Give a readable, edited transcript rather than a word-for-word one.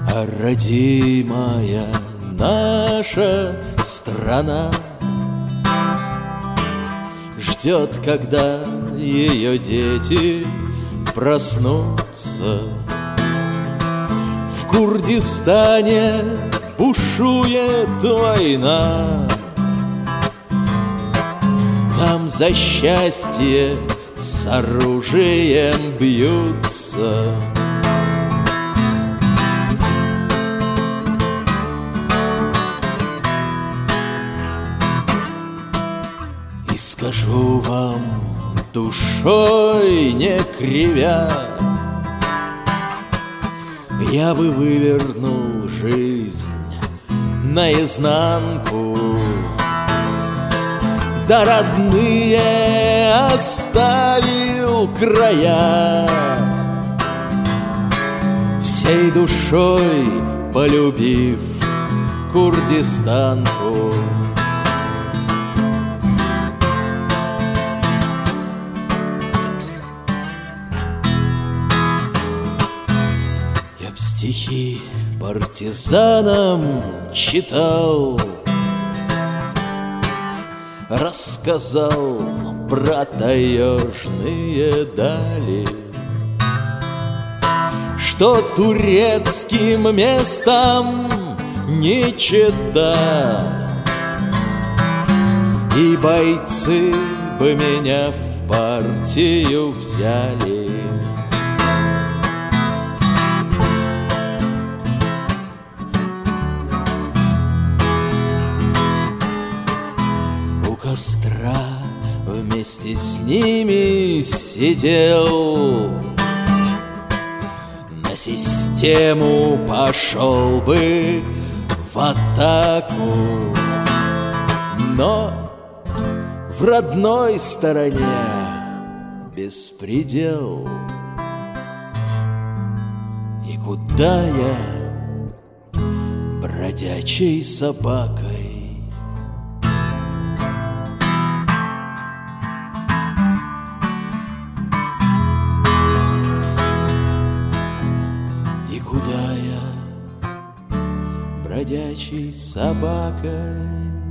А родимая наша страна ждет, когда ее дети проснутся. В Курдистане бушует война, там за счастье с оружием бьются. И скажу вам, душой не кривя, я бы вывернул жизнь наизнанку, да родные оставил края, всей душой полюбив Курдистанку. Я б стихи партизанам читал, рассказал про таежные дали, что турецким местам не чета, и бойцы бы меня в партию взяли. У костра вместе с ними сидел, на систему пошел бы в атаку, но в родной стороне беспредел. И куда я бродячей собакой? И куда я бродячей собакой?